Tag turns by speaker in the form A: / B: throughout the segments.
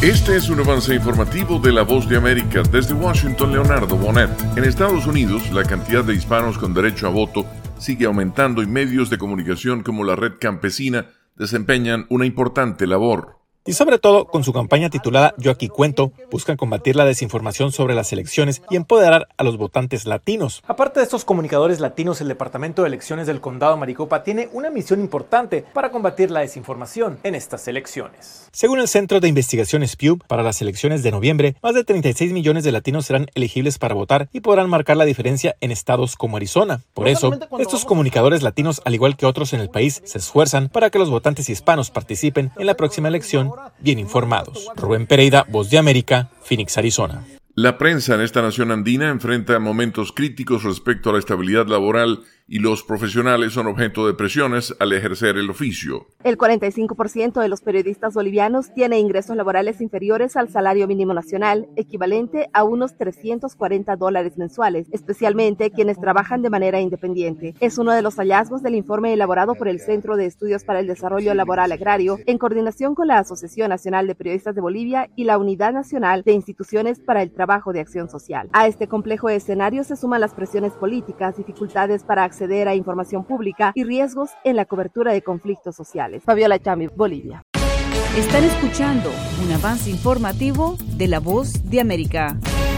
A: Este es un avance informativo de La Voz de América. Desde Washington, Leonardo Bonet. En Estados Unidos, la cantidad de hispanos con derecho a voto sigue aumentando y medios de comunicación como la Red Campesina desempeñan una importante labor.
B: Y sobre todo, con su campaña titulada Yo aquí cuento, buscan combatir la desinformación sobre las elecciones y empoderar a los votantes latinos.
C: Aparte de estos comunicadores latinos, el Departamento de Elecciones del Condado de Maricopa tiene una misión importante para combatir la desinformación en estas elecciones.
B: Según el Centro de Investigaciones Pew, para las elecciones de noviembre, más de 36 millones de latinos serán elegibles para votar y podrán marcar la diferencia en estados como Arizona. Por eso, estos comunicadores latinos, al igual que otros en el país, se esfuerzan para que los votantes hispanos participen en la próxima elección bien informados. Rubén Pereira, Voz de América, Phoenix, Arizona.
A: La prensa en esta nación andina enfrenta momentos críticos respecto a la estabilidad laboral y los profesionales son objeto de presiones al ejercer el oficio.
D: El 45% de los periodistas bolivianos tiene ingresos laborales inferiores al salario mínimo nacional, equivalente a unos $340 mensuales, especialmente quienes trabajan de manera independiente. Es uno de los hallazgos del informe elaborado por el Centro de Estudios para el Desarrollo Laboral Agrario, en coordinación con la Asociación Nacional de Periodistas de Bolivia y la Unidad Nacional de Instituciones para el Trabajo de Acción Social. A este complejo escenario se suman las presiones políticas, dificultades para acceder a información pública y riesgos en la cobertura de conflictos sociales. Fabiola Chami, Bolivia.
E: Están escuchando un avance informativo de La Voz de América.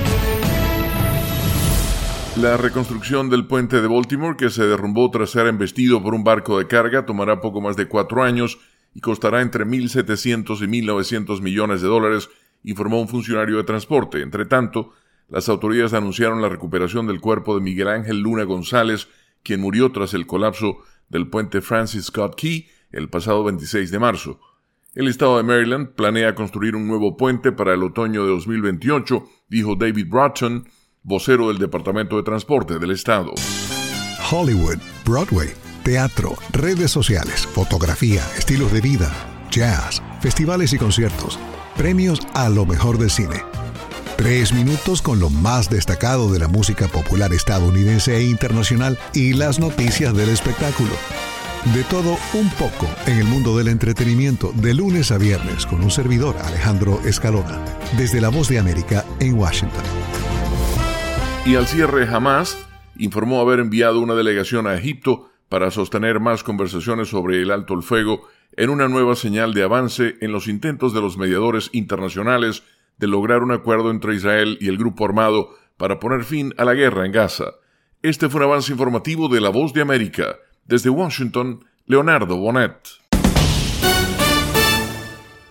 A: La reconstrucción del puente de Baltimore, que se derrumbó tras ser embestido por un barco de carga, tomará poco más de 4 años y costará entre 1.700 y 1.900 millones de dólares, informó un funcionario de transporte. Entre tanto, las autoridades anunciaron la recuperación del cuerpo de Miguel Ángel Luna González, quien murió tras el colapso del puente Francis Scott Key el pasado 26 de marzo. El estado de Maryland planea construir un nuevo puente para el otoño de 2028, dijo David Broughton, vocero del Departamento de Transporte del estado.
F: Hollywood, Broadway, teatro, redes sociales, fotografía, estilos de vida, jazz, festivales y conciertos, premios a lo mejor del cine. 3 minutos con lo más destacado de la música popular estadounidense e internacional y las noticias del espectáculo. De todo un poco en el mundo del entretenimiento de lunes a viernes con un servidor, Alejandro Escalona, desde La Voz de América en Washington.
A: Y al cierre, Hamas informó haber enviado una delegación a Egipto para sostener más conversaciones sobre el alto el fuego en una nueva señal de avance en los intentos de los mediadores internacionales de lograr un acuerdo entre Israel y el grupo armado para poner fin a la guerra en Gaza. Este fue un avance informativo de La Voz de América. Desde Washington, Leonardo Bonet.